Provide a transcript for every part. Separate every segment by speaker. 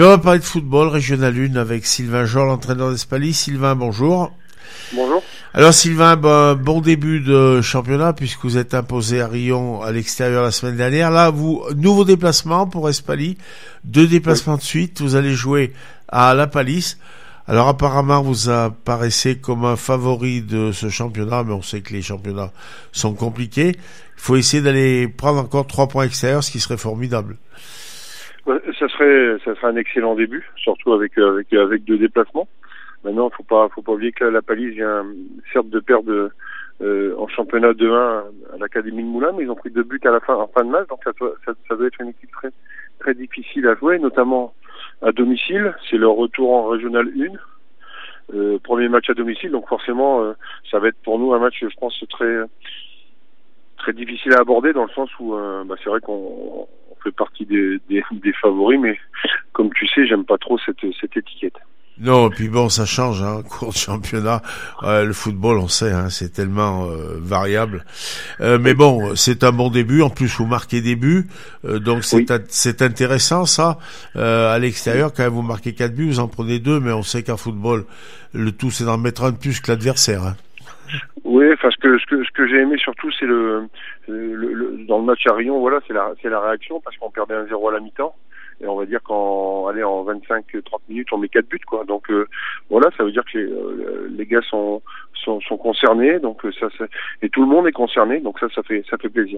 Speaker 1: Et on va parler de football, Régional 1 avec Sylvain Jean, l'entraîneur d'Espaly. Sylvain, bonjour.
Speaker 2: Bonjour.
Speaker 1: Alors Sylvain, bon début de championnat puisque vous êtes imposé à Riom à l'extérieur la semaine dernière. Là, nouveau déplacement pour Espaly, 2 déplacements de suite. Vous allez jouer à La Palisse. Alors apparemment, vous apparaissez comme un favori de ce championnat, mais on sait que les championnats sont compliqués. Il faut essayer d'aller prendre encore 3 points extérieurs, ce qui serait formidable.
Speaker 2: Ouais, ça serait un excellent début, surtout avec 2 déplacements. Maintenant, faut pas oublier que La Palisse vient certes de perdre en championnat 2-1 à l'Académie de Moulins, mais ils ont pris 2 buts en fin de match, donc ça doit être une équipe très très difficile à jouer, notamment à domicile. C'est leur retour en Régional 1, premier match à domicile, donc forcément ça va être pour nous un match, je pense, très très difficile à aborder, dans le sens où c'est vrai qu'on fait partie des favoris, mais comme tu sais, j'aime pas trop cette étiquette.
Speaker 1: Non, et puis bon, ça change, cours de championnat. Le football, on sait, c'est tellement variable. Mais bon, c'est un bon début. En plus, vous marquez des buts, donc c'est intéressant ça. À l'extérieur, quand vous marquez 4 buts, vous en prenez 2, mais on sait qu'en football, le tout, c'est d'en mettre un de plus que l'adversaire.
Speaker 2: Oui, enfin, ce que j'ai aimé surtout, c'est le dans le match à Riom, voilà, c'est la réaction, parce qu'on perdait 1-0 à la mi-temps. Et on va dire qu'en 25-30 minutes, on met 4 buts, quoi. Donc voilà, ça veut dire que les gars sont concernés, donc ça et tout le monde est concerné, donc ça fait plaisir.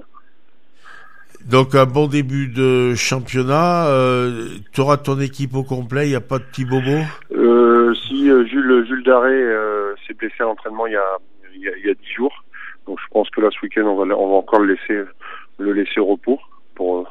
Speaker 2: Donc
Speaker 1: un bon début de championnat. Tu auras ton équipe au complet, il n'y a pas de petits bobos?
Speaker 2: Si Jules Daré s'est blessé à l'entraînement il y a 10 jours, donc je pense que là ce week-end on va encore le laisser au repos pour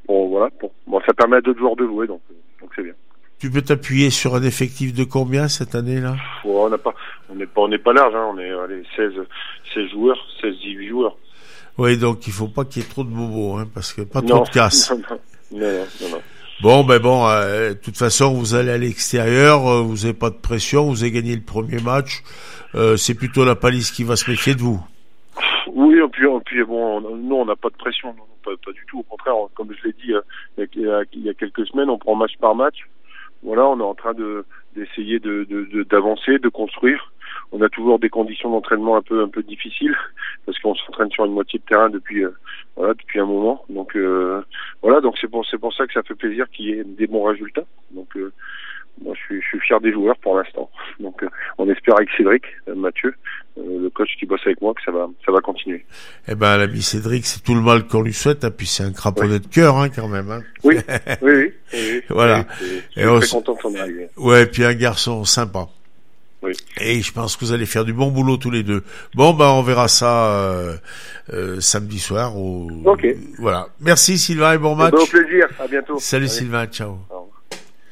Speaker 2: ça permet à d'autres joueurs de jouer, donc c'est bien.
Speaker 1: Tu peux t'appuyer sur un effectif de combien cette année là?
Speaker 2: On n'est pas large, on est 16 joueurs, 18 joueurs.
Speaker 1: Oui, donc il faut pas qu'il y ait trop de bobos, parce que pas trop de casse.
Speaker 2: Non.
Speaker 1: Bon, de toute façon, vous allez à l'extérieur, vous n'avez pas de pression, vous avez gagné le premier match, c'est plutôt La Palisse qui va se méfier de vous.
Speaker 2: Oui, et puis bon, nous on n'a pas de pression, non, pas du tout. Au contraire, comme je l'ai dit il y a quelques semaines, on prend match par match. Voilà, on est en train d'essayer d'avancer, de construire. On a toujours des conditions d'entraînement un peu difficiles, parce qu'on s'entraîne sur une moitié de terrain depuis un moment. Donc donc c'est pour ça que ça fait plaisir qu'il y ait des bons résultats. Donc moi je suis fier des joueurs pour l'instant. Donc on espère avec Cédric Mathieu, le coach qui bosse avec moi, que ça va continuer.
Speaker 1: Eh ben l'ami Cédric, c'est tout le mal qu'on lui souhaite, puis c'est un cramponnet de cœur quand même.
Speaker 2: Oui.
Speaker 1: Voilà.
Speaker 2: Je suis très content de son arrivée.
Speaker 1: Ouais, puis un garçon sympa.
Speaker 2: Oui.
Speaker 1: Et je pense que vous allez faire du bon boulot tous les deux. Bon, on verra ça samedi soir.
Speaker 2: Ok.
Speaker 1: Voilà. Merci Sylvain et bon match.
Speaker 2: Au plaisir. À bientôt.
Speaker 1: Salut Sylvain, ciao.